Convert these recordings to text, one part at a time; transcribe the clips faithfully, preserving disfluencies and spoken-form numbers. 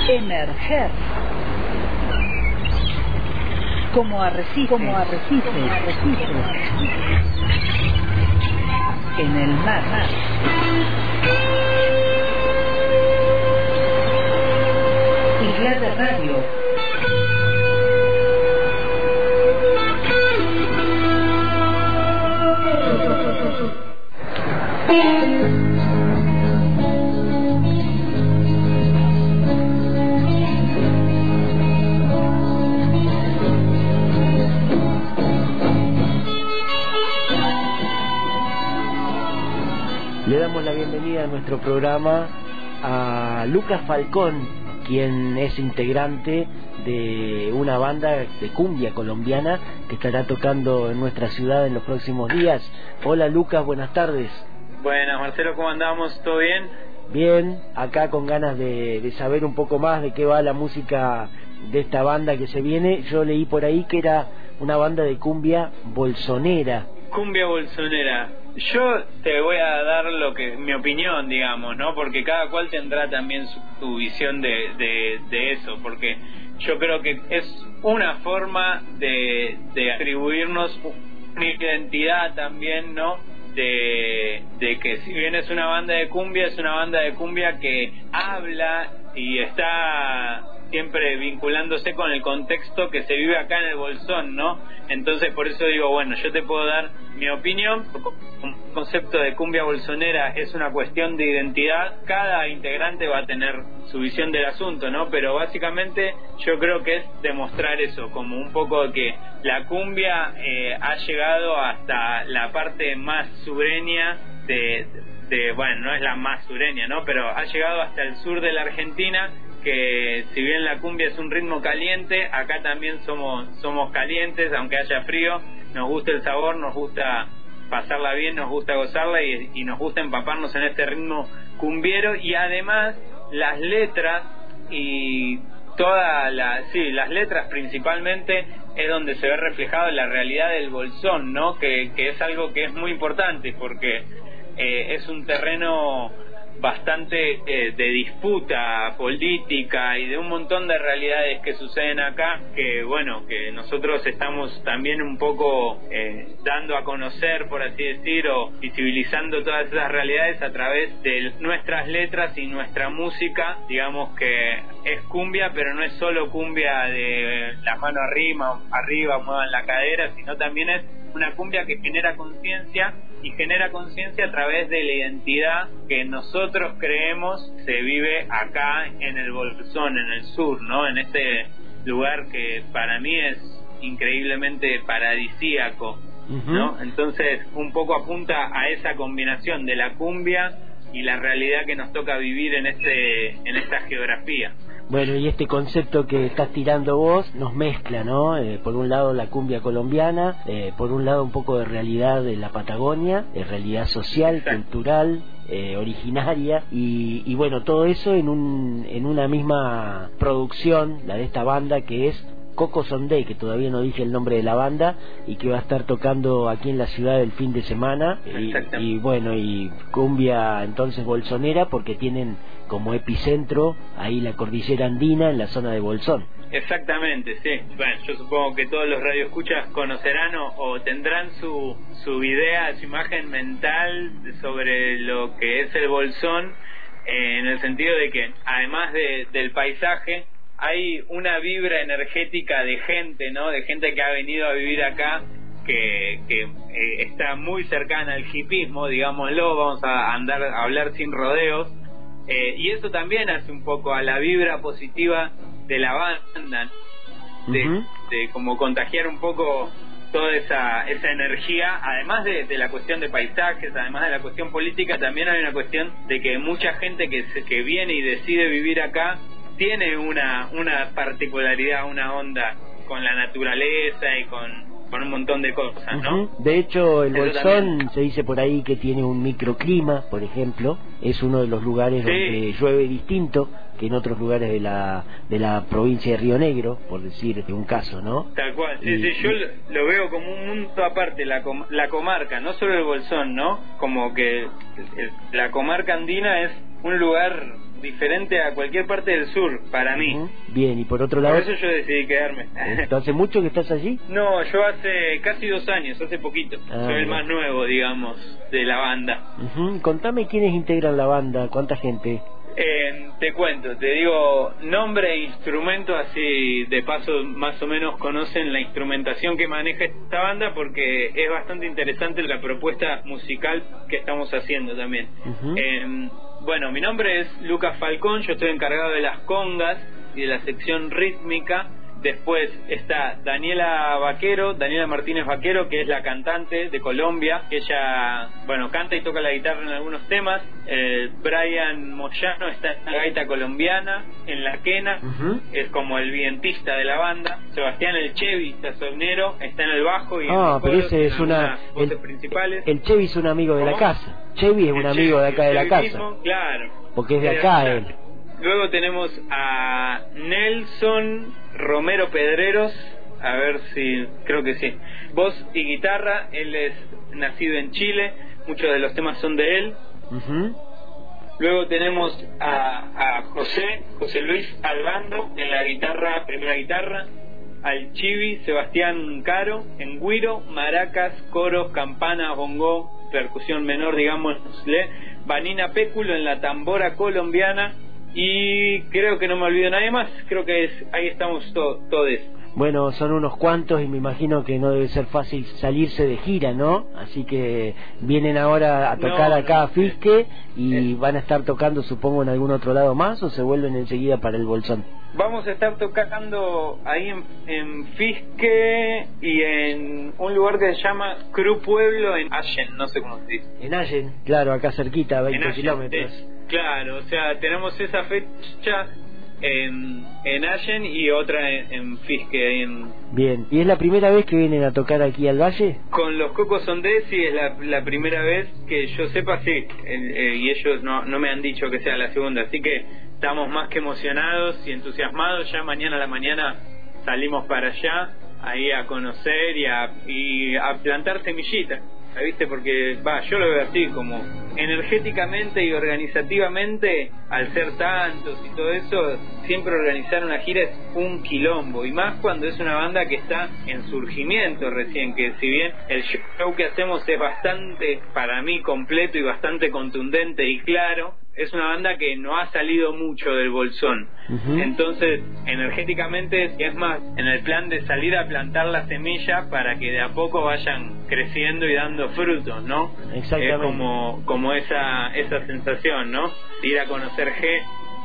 Emerger. Como arrecife. Como arrecife. Como arrecife. En el mar. Isla de Radio. Le damos la bienvenida a nuestro programa a Lucas Falcón, quien es integrante de una banda de cumbia colombiana que estará tocando en nuestra ciudad en los próximos días. Hola Lucas, buenas tardes. Buenas Marcelo, ¿cómo andamos? ¿Todo bien? Bien, acá con ganas de, de saber un poco más de qué va la música de esta banda que se viene. Yo leí por ahí que era una banda de cumbia bolsonera. Cumbia bolsonera. Yo te voy a dar lo que mi opinión, digamos, ¿no? Porque cada cual tendrá también su, su visión de, de, de eso, porque yo creo que es una forma de, de atribuirnos una identidad también, ¿no? De, de que si bien es una banda de cumbia, es una banda de cumbia que habla y está siempre vinculándose con el contexto que se vive acá en el Bolsón, ¿no? Entonces por eso digo, bueno, yo te puedo dar mi opinión. El concepto de cumbia bolsonera es una cuestión de identidad, cada integrante va a tener su visión del asunto, ¿no? Pero básicamente yo creo que es demostrar eso, como un poco de que la cumbia eh, ha llegado hasta la parte más sureña de, de, bueno, no es la más sureña, ¿no? Pero ha llegado hasta el sur de la Argentina, que si bien la cumbia es un ritmo caliente, acá también somos somos calientes, aunque haya frío, nos gusta el sabor, nos gusta pasarla bien, nos gusta gozarla y, y nos gusta empaparnos en este ritmo cumbiero. Y además las letras y toda la, sí, las letras principalmente es donde se ve reflejado la realidad del Bolsón, ¿no? Que, que es algo que es muy importante porque eh, es un terreno bastante eh, de disputa política y de un montón de realidades que suceden acá, que bueno, que nosotros estamos también un poco eh, dando a conocer, por así decir, o visibilizando todas esas realidades a través de nuestras letras y nuestra música. Digamos que es cumbia, pero no es solo cumbia de la mano arriba, arriba, muevan la cadera, sino también es una cumbia que genera conciencia, y genera conciencia a través de la identidad que nosotros creemos se vive acá en el Bolsón, en el sur, ¿no? En este lugar que para mí es increíblemente paradisíaco, ¿no? Uh-huh. Entonces un poco apunta a esa combinación de la cumbia y la realidad que nos toca vivir en este en esta geografía. Bueno, y este concepto que estás tirando vos nos mezcla, ¿no? Eh, por un lado la cumbia colombiana, eh, por un lado un poco de realidad de la Patagonia, de realidad social, exacto, cultural, eh, originaria, y, y bueno, todo eso en un en una misma producción, la de esta banda que es Coco Sondé, que todavía no dije el nombre de la banda, y que va a estar tocando aquí en la ciudad el fin de semana, y, y bueno, y cumbia entonces bolsonera, porque tienen como epicentro ahí la cordillera andina en la zona de Bolsón. Exactamente, sí. Bueno, yo supongo que todos los radioescuchas conocerán o, o tendrán su, su idea, su imagen mental sobre lo que es el Bolsón, eh, en el sentido de que además de, del paisaje, hay una vibra energética de gente, ¿no? De gente que ha venido a vivir acá, que, que eh, está muy cercana al hipismo, digámoslo, vamos a andar a hablar sin rodeos, eh, y eso también hace un poco a la vibra positiva de la banda, de, uh-huh. de como contagiar un poco toda esa esa energía, además de, de la cuestión de paisajes, además de la cuestión política, también hay una cuestión de que mucha gente que, se, que viene y decide vivir acá tiene una una particularidad, una onda con la naturaleza y con, con un montón de cosas, ¿no? Uh-huh. De hecho, el Bolsón se dice por ahí que tiene un microclima, por ejemplo. Es uno de los lugares sí. donde llueve distinto que en otros lugares de la de la provincia de Río Negro, por decir un caso, ¿no? Tal cual. Sí, y, sí, yo y... lo veo como un mundo aparte, la, com la comarca, no solo el Bolsón, ¿no? Como que el, la comarca andina es un lugar diferente a cualquier parte del sur, para mí. Uh-huh. Bien, y por otro lado... Por eso yo decidí quedarme. ¿Hace mucho que estás allí? No, yo hace casi dos años, hace poquito. Ah, Soy el más nuevo, digamos, de la banda. Uh-huh. Contame quiénes integran la banda, cuánta gente. Eh, te cuento, te digo nombre e instrumento, así de paso más o menos conocen la instrumentación que maneja esta banda, porque es bastante interesante la propuesta musical que estamos haciendo también. Uh-huh. eh, bueno, mi nombre es Lucas Falcón, yo estoy encargado de las congas y de la sección rítmica. Después está Daniela Vaquero, Daniela Martínez Vaquero, que es la cantante de Colombia, que ella, bueno, canta y toca la guitarra en algunos temas. Eh, Brian Moyano está en la gaita colombiana, en la quena, uh-huh. es como el vientista de la banda. Sebastián El Chevi, saxofonero, está en el bajo y ah, en pero coros, ese es una voces el, principales. El Chevi es un amigo de ¿Cómo? la casa. Chevi es un el amigo Chevi, de acá de la casa. Mismo, claro. Porque es de acá él. Luego tenemos a Nelson Romero Pedreros, a ver si, creo que sí, voz y guitarra. Él es nacido en Chile, muchos de los temas son de él. Uh-huh. Luego tenemos a, a José, José Luis Albando en la guitarra, primera guitarra. Al Chivi, Sebastián Caro en güiro, maracas, coros, campanas, bongo, percusión menor, digámosle. Vanina Péculo en la tambora colombiana. Y creo que no me olvido nadie más. Creo que es, ahí estamos to- todos. Bueno, son unos cuantos y me imagino que no debe ser fácil salirse de gira, ¿no? Así que vienen ahora a tocar no, acá no, a Fisque y es. van a estar tocando, supongo, en algún otro lado más, o se vuelven enseguida para el Bolsón. Vamos a estar tocando ahí en, en Fisque y en un lugar que se llama Cru Pueblo en Allen, no sé cómo se dice. En Allen, claro, acá cerquita, veinte Allen, kilómetros. Es, claro, o sea, tenemos esa fecha en, en Allen y otra en, en Fisque. En... Bien, ¿y es la primera vez que vienen a tocar aquí al Valle? Con los Cocos Sondé sí es la, la primera vez que yo sepa, sí, el, eh, y ellos no, no me han dicho que sea la segunda, así que estamos más que emocionados y entusiasmados. Ya mañana a la mañana salimos para allá, ahí a conocer y a, y a plantar semillitas, ¿viste? Porque, va, yo lo veo así, como energéticamente y organizativamente, al ser tantos y todo eso, siempre organizar una gira es un quilombo, y más cuando es una banda que está en surgimiento recién, que si bien el show que hacemos es bastante, para mí, completo y bastante contundente y claro, es una banda que no ha salido mucho del Bolsón. Uh-huh. Entonces, energéticamente, es más en el plan de salir a plantar la semilla para que de a poco vayan creciendo y dando frutos, ¿no? Exactamente. Es como, como esa, esa sensación, ¿no? Ir a conocer G,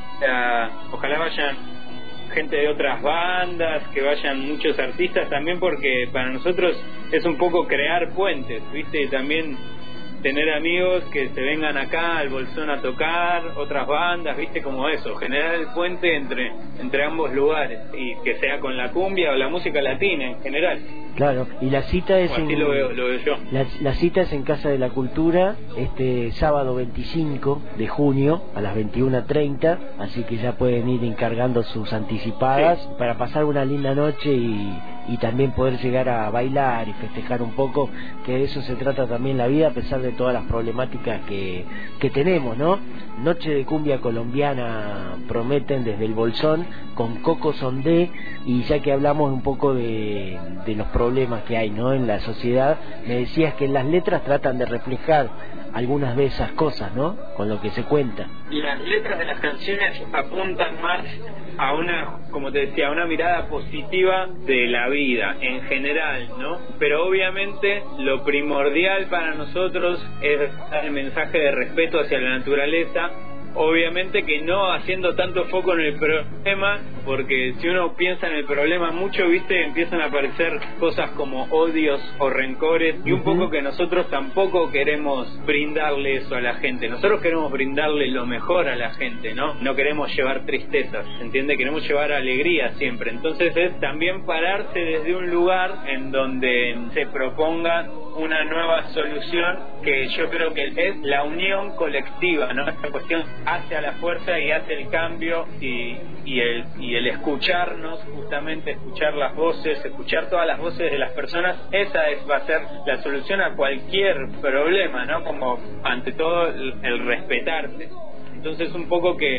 uh, ojalá vayan gente de otras bandas, que vayan muchos artistas también, porque para nosotros es un poco crear puentes, ¿viste? También tener amigos que se vengan acá al Bolsón a tocar, otras bandas, viste, como eso, generar el puente entre entre ambos lugares, y que sea con la cumbia o la música latina en general. Claro, y la cita es así en, lo veo, lo veo yo. La, la cita es en Casa de la Cultura, este sábado veinticinco de junio a las veintiuna treinta, así que ya pueden ir encargando sus anticipadas, sí, para pasar una linda noche y, y también poder llegar a bailar y festejar un poco, que de eso se trata también la vida, a pesar de todas las problemáticas que, que tenemos, ¿no? Noche de cumbia colombiana prometen desde el Bolsón con Coco Sondé, y ya que hablamos un poco de, de los problemas que hay, ¿no?, en la sociedad, me decías que en las letras tratan de reflejar algunas de esas cosas, ¿no?, con lo que se cuenta. Las letras de las canciones apuntan más a una, como te decía, a una mirada positiva de la vida en general, ¿no? Pero obviamente lo primordial para nosotros es dar el mensaje de respeto hacia la naturaleza, obviamente que no haciendo tanto foco en el problema, porque si uno piensa en el problema mucho, viste, empiezan a aparecer cosas como odios o rencores, y un poco que nosotros tampoco queremos brindarle eso a la gente. Nosotros queremos brindarle lo mejor a la gente, ¿no? No queremos llevar tristezas, ¿entiende? Queremos llevar alegría siempre. Entonces es también pararse desde un lugar en donde se proponga una nueva solución, que yo creo que es la unión colectiva, ¿no? Esta cuestión hace a la fuerza y hace el cambio, y, y, el, y el escucharnos, justamente escuchar las voces, escuchar todas las voces de las personas, esa es, va a ser la solución a cualquier problema, ¿no? Como ante todo el, el respetarse. Entonces un poco que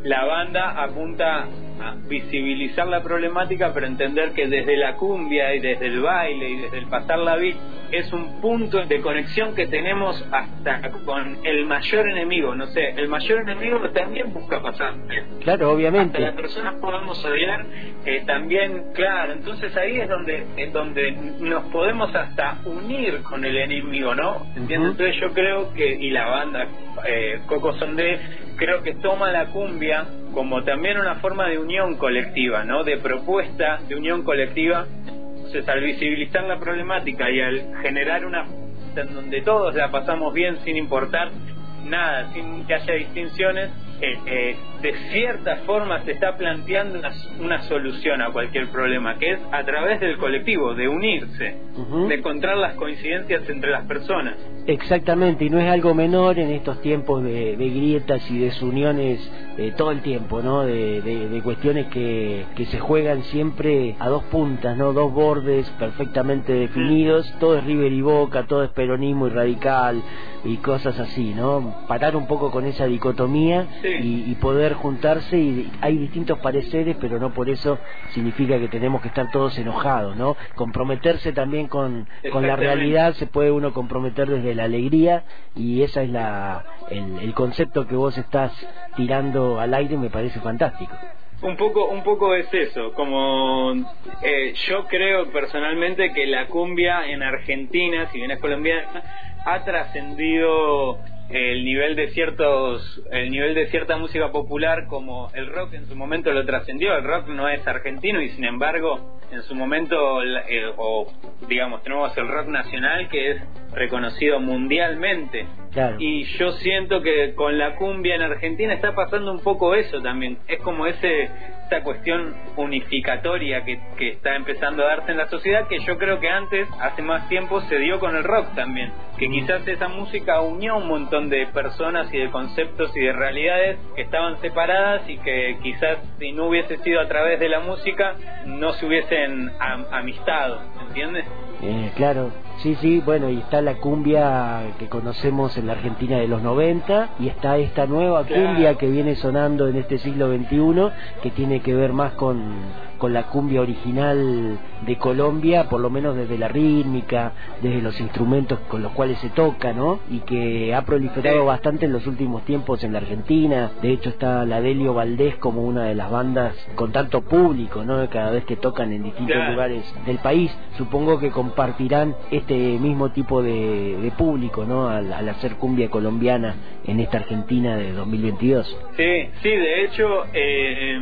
la banda apunta a visibilizar la problemática, pero entender que desde la cumbia y desde el baile y desde el pasarla bien es un punto de conexión que tenemos hasta con el mayor enemigo. No sé, el mayor enemigo también busca pasar bien. Claro, obviamente. Hasta las personas podamos odiar, eh, también, claro. Entonces ahí es donde es donde nos podemos hasta unir con el enemigo, ¿no? ¿Entiendes? Uh-huh. Entonces yo creo que, y la banda eh, Coco Sondé, creo que toma la cumbia como también una forma de unión colectiva, ¿no? De propuesta de unión colectiva. Entonces, al visibilizar la problemática y al generar una en donde todos la pasamos bien sin importar nada, sin que haya distinciones, eh, eh, de cierta forma se está planteando una, una solución a cualquier problema, que es a través del colectivo, de unirse, uh-huh. de encontrar las coincidencias entre las personas. Exactamente, y no es algo menor en estos tiempos de, de grietas y desuniones eh, todo el tiempo, ¿no? De, de, de cuestiones que, que se juegan siempre a dos puntas, ¿no? Dos bordes perfectamente definidos, mm. todo es River y Boca, todo es peronismo y radical y cosas así, ¿no? Parar un poco con esa dicotomía, sí. y, y poder juntarse, y hay distintos pareceres, pero no por eso significa que tenemos que estar todos enojados, ¿no? Comprometerse también con, con la realidad, se puede uno comprometer desde la alegría, y esa es la el, el concepto que vos estás tirando al aire, me parece fantástico. Un poco, un poco es eso, como eh, yo creo personalmente que la cumbia en Argentina, si bien es colombiana, ha trascendido el nivel de ciertos el nivel de cierta música popular, como el rock en su momento lo trascendió. El rock no es argentino y sin embargo en su momento eh, o digamos tenemos el rock nacional, que es reconocido mundialmente. Claro. Y yo siento que con la cumbia en Argentina está pasando un poco eso también. Es como ese esta cuestión unificatoria que, que está empezando a darse en la sociedad, que yo creo que antes, hace más tiempo, se dio con el rock también, que quizás esa música unió un montón de personas y de conceptos y de realidades que estaban separadas, y que quizás si no hubiese sido a través de la música no se hubiesen am- amistado, ¿entiendes? Eh, claro, sí, sí, bueno, y está la cumbia que conocemos en la Argentina de los noventa, y está esta nueva cumbia, claro, que viene sonando en este siglo veintiuno, que tiene que ver más con, con la cumbia original de Colombia, por lo menos desde la rítmica, desde los instrumentos con los cuales se toca, ¿no? Y que ha proliferado sí. bastante en los últimos tiempos en la Argentina. De hecho está la Delio Valdés como una de las bandas con tanto público, ¿no? Cada vez que tocan en distintos claro. lugares del país. Supongo que compartirán este mismo tipo de, de público, ¿no? Al, al hacer cumbia colombiana en esta Argentina de dos mil veintidós. Sí, sí, de hecho eh,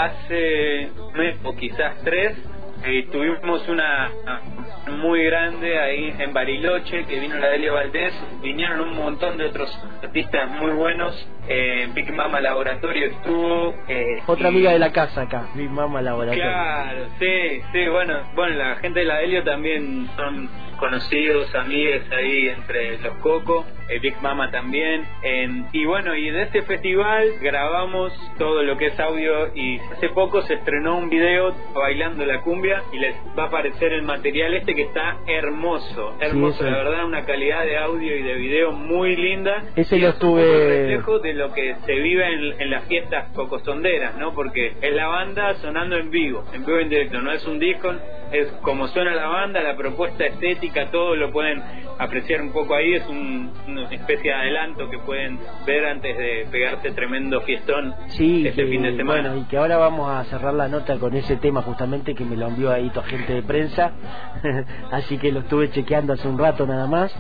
hace un mes o quizás tres eh, tuvimos una muy grande ahí en Bariloche, que vino la Delio Valdés, vinieron un montón de otros artistas muy buenos, eh, Big Mama Laboratorio estuvo, eh, otra y... amiga de la casa acá, Big Mama Laboratorio. Claro, sí, sí, bueno, bueno, la gente de la Delio también son conocidos, amigos ahí entre los Cocos, eh, Big Mama también, eh, y bueno, y de este festival grabamos todo lo que es audio, y hace poco se estrenó un video bailando la cumbia, y les va a aparecer el material este, que está hermoso, hermoso, sí, la verdad, una calidad de audio y de video muy linda. Ese lo estuve... Es un reflejo de lo que se vive en, en las fiestas cocosonderas, ¿no? Porque es la banda sonando en vivo, en vivo en directo, no es un disco, es como suena la banda, la propuesta estética, todo lo pueden apreciar un poco ahí, es un, una especie de adelanto que pueden ver antes de pegarse tremendo fiestón sí, este que, fin de semana. Bueno, y que ahora vamos a cerrar la nota con ese tema justamente, que me lo envió ahí tu agente de prensa, así que lo estuve chequeando hace un rato nada más.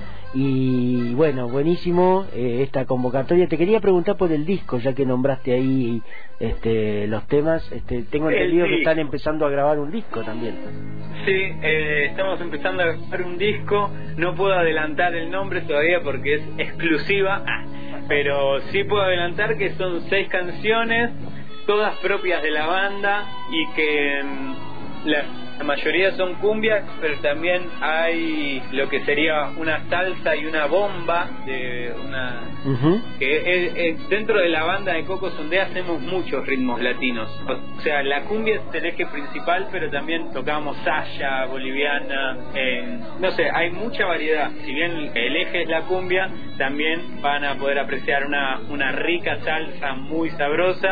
Y bueno, buenísimo eh, esta convocatoria. Te quería preguntar por el disco, ya que nombraste ahí este, los temas. Este, tengo entendido que están empezando a grabar un disco también. Sí, eh, estamos empezando a grabar un disco. No puedo adelantar el nombre todavía porque es exclusiva, pero sí puedo adelantar que son seis canciones, todas propias de la banda, y que mm, la La mayoría son cumbias, pero también hay lo que sería una salsa y una bomba de una uh-huh. que es, es, dentro de la banda de Coco Sondé hacemos muchos ritmos latinos. O sea, la cumbia es el eje principal, pero también tocamos saya, boliviana, eh, no sé, hay mucha variedad. Si bien el eje es la cumbia, también van a poder apreciar una, una rica salsa muy sabrosa.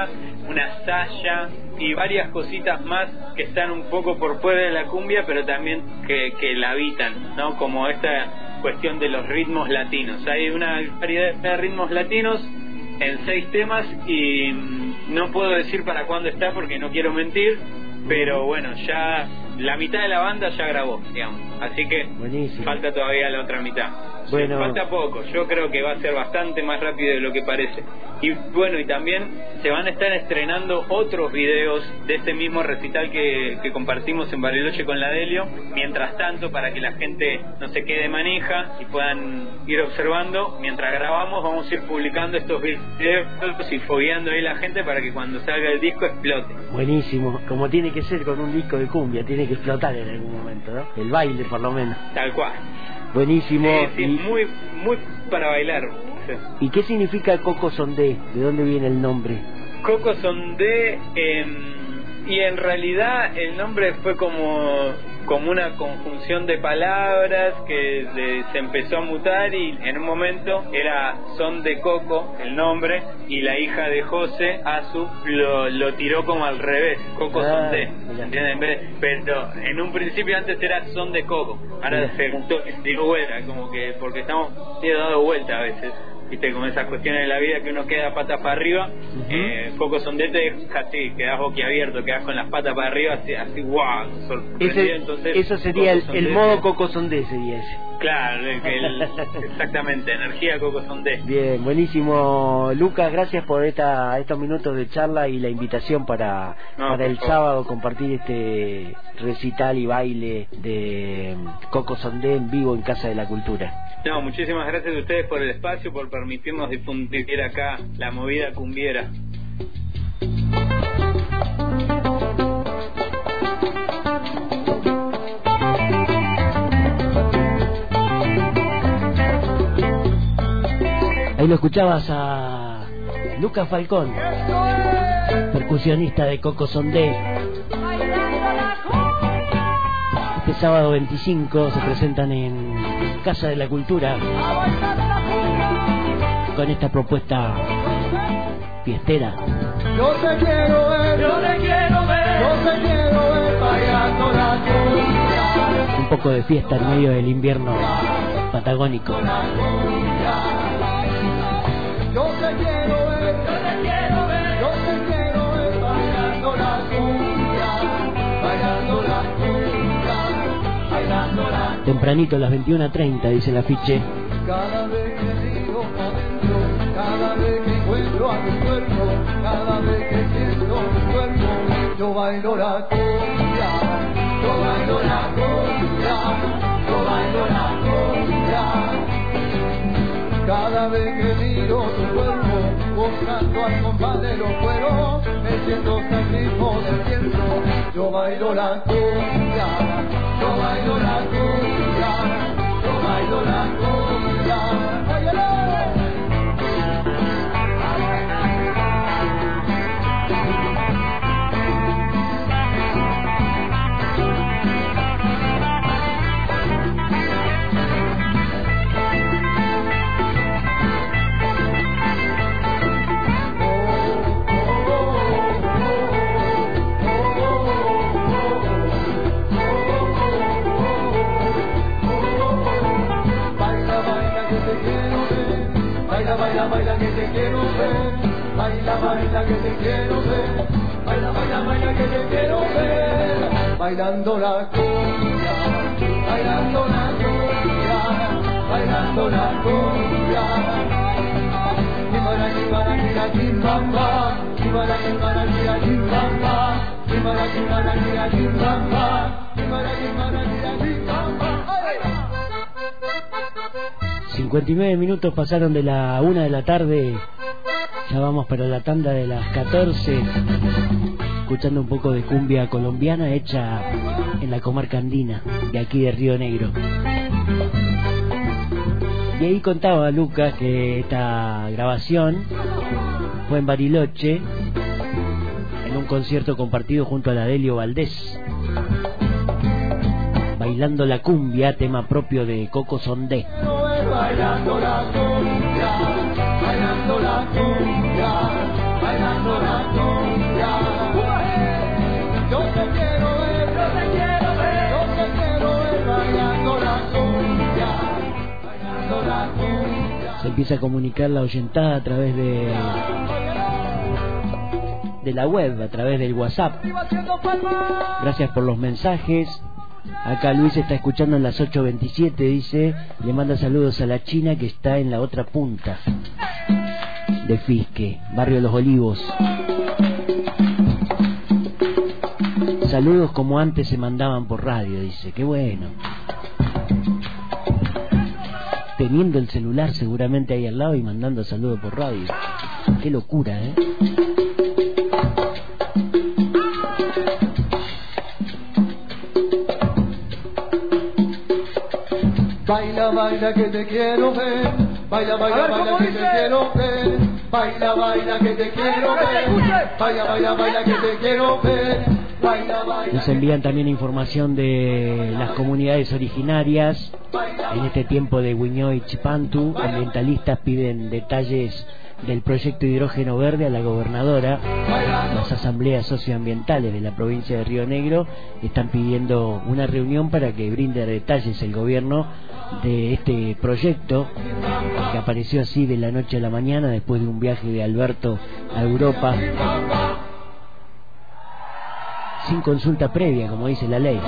una saya y varias cositas más que están un poco por fuera de la cumbia, pero también que, que la habitan, ¿no? Como esta cuestión de los ritmos latinos. Hay una variedad de ritmos latinos en seis temas y no puedo decir para cuándo está porque no quiero mentir, pero bueno, ya la mitad de la banda ya grabó, digamos, así que buenísimo. Falta todavía la otra mitad. Bueno. Sí, falta poco, yo creo que va a ser bastante más rápido de lo que parece. Y bueno, y también se van a estar estrenando otros videos de este mismo recital que, que compartimos en Bariloche con la Delio. Mientras tanto, para que la gente no se quede manija y puedan ir observando, mientras grabamos vamos a ir publicando estos videos y fogueando ahí la gente para que cuando salga el disco explote. Buenísimo, como tiene que ser con un disco de cumbia, tiene que explotar en algún momento, ¿no? El baile por lo menos. Tal cual. Buenísimo. Sí, sí, y... muy, muy para bailar. Sí. ¿Y qué significa Coco Sondé? ¿De dónde viene el nombre? Coco Sondé, eh, y en realidad el nombre fue como, como una conjunción de palabras que de, se empezó a mutar y en un momento era Son de Coco el nombre y la hija de José, Azu, lo, lo tiró como al revés, Coco ah, Sondé, ¿entiendes? Pero en un principio antes era Son de Coco, ahora se dio vuelta, como que porque estamos dado vuelta a veces. Viste, como esas cuestiones de la vida que uno queda patas para arriba, uh-huh. eh, Coco Sondé te deja así, quedas boquiabierto, quedas con las patas para arriba, así, así wow, sorprendido. Entonces, eso sería el, el modo Coco Sondé, sería ese. Claro, el, el, exactamente, energía Coco Sondé. Bien, buenísimo, Lucas, gracias por esta, estos minutos de charla y la invitación para, no, para el favor. sábado compartir este recital y baile de Coco Sondé en vivo en Casa de la Cultura. No, muchísimas gracias a ustedes por el espacio, por permitirnos difundir acá la movida cumbiera. Ahí lo escuchabas a Lucas Falcón, percusionista de Coco Sondé. Este sábado veinticinco se presentan en Casa de la Cultura con esta propuesta fiestera. Yo te quiero ver, yo te quiero ver, yo te quiero ver bailando la cumbia. Un poco de fiesta en medio del invierno patagónico. Yo te quiero ver, yo te quiero ver, yo te quiero ver bailando la cumbia, bailando la cumbia, bailando la cumbia. Tempranito a las veintiuna treinta, dice el afiche. Cada vez que digo adentro, cada vez que encuentro a mi cuerpo, cada vez que siento mi cuerpo, yo bailo la cumbia, yo bailo la cumbia, yo bailo la cumbia. Cada vez que miro tu cuerpo, buscando al compás de los cueros, me siento sacrificio del tiempo. Yo bailo la cumbia, yo bailo la cumbia, yo bailo la cumbia. ¡Óyelo! Baila, baila que te quiero ver, baila, baila que te quiero ver, baila, baila, baila que te quiero ver, bailando la cumbia, bailando la cumbia, bailando la cumbia. Chimara, chimara, chira, chimbamba, chimara, chimara, chira, chimbamba, chimara, chimara, chira, chimbamba, chimara, chimara, chira, chimbamba. cincuenta y nueve minutos pasaron de la una de la tarde, ya vamos para la tanda de las catorce, escuchando un poco de cumbia colombiana hecha en la comarca andina de aquí de Río Negro. Y ahí contaba Lucas que esta grabación fue en Bariloche, en un concierto compartido junto a la Delio Valdés, bailando la cumbia, tema propio de Coco Sondé. Bailando la cumbia, bailando la cumbia, bailando la cumbia. Se empieza a comunicar la oyentada a través de de la web, a través del WhatsApp. Gracias por los mensajes. Acá Luis está escuchando en las ocho veintisiete, dice, le manda saludos a la China que está en la otra punta de Fisque, barrio Los Olivos. Saludos como antes se mandaban por radio, dice, qué bueno. Teniendo el celular seguramente ahí al lado y mandando saludos por radio. Qué locura, ¿eh? Baila, baila que te quiero ver. Baila, baila, baila que te quiero ver. Baila, baila que te quiero ver. Baila, baila, baila que te quiero ver. Baila, baila. Nos envían también información de las comunidades originarias. En este tiempo de Huiñó y Chipantu, ambientalistas piden detalles del proyecto Hidrógeno Verde a la gobernadora. Las asambleas socioambientales de la provincia de Río Negro están pidiendo una reunión para que brinde detalles el gobierno de este proyecto que apareció así de la noche a la mañana después de un viaje de Alberto a Europa sin consulta previa, como dice la ley.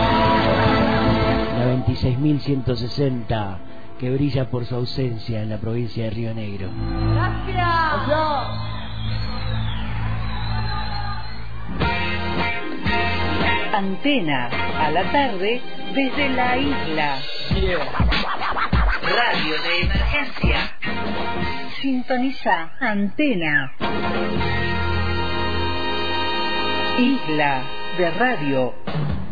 La veintiséis mil ciento sesenta que brilla por su ausencia en la provincia de Río Negro. Gracias. Antena a la tarde desde la isla. Yeah. Radio de emergencia. Sintoniza Antena. Isla de Radio.